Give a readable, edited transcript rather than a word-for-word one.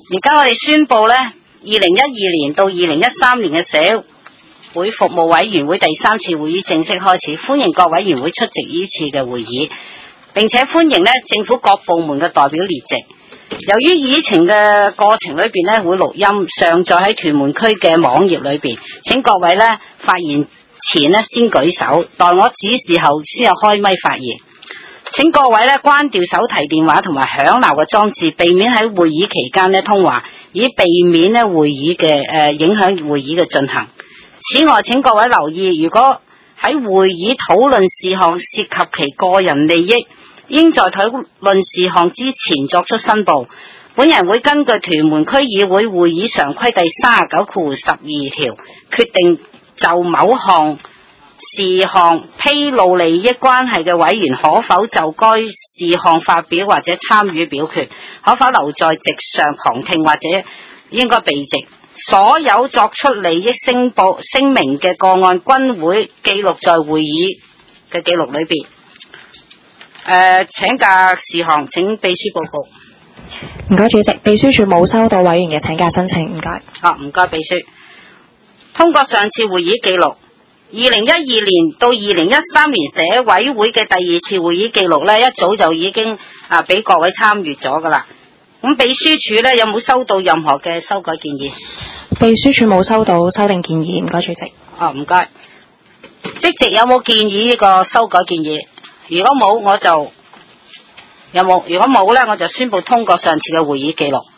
而家我哋宣布呢，2012年到2013年嘅社會服務委員會第3次會議正式開始，歡迎各委員會出席呢次嘅會議，並且歡迎呢政府各部門嘅代表列席。由於議程嘅過程裏邊呢會錄音上載喺屯門區嘅網頁裏邊，請各位呢發言前呢先舉手，待我指示後先有開咪發言。請各位呢關掉手提電話同埋響鬧嘅裝置，避免喺會議期間呢通話，以避免呢會議嘅影響會議嘅進行。此外，請各位留意，如果喺會議討論事項涉及其個人利益，應在討論事項之前作出申報。本人會根據屯門區議會會議常規第39/12條，決定就某項事項披露利益關係嘅委員可否就該事項發表或者參與表決，可否留在席上旁聽或者應該避席。所有作出利益聲明嘅個案均會記錄在會議嘅記錄裏邊。請假事項請秘書報告。 唔該主席，秘書處冇收到委員嘅請假申請，唔該。 唔該秘書。通過上次會議記錄，2012年到2013年社委會嘅第2次會議記錄呢，一早就已經俾各位參閱咗噶啦。咁秘書處呢，有冇收到任何嘅修改建議？ 秘書處冇收到修訂建議，唔該主席。 唔該。即席有冇建議呢個修改建議？如果冇，我就有冇？如果冇呢，我就宣布通過上次嘅會議記錄。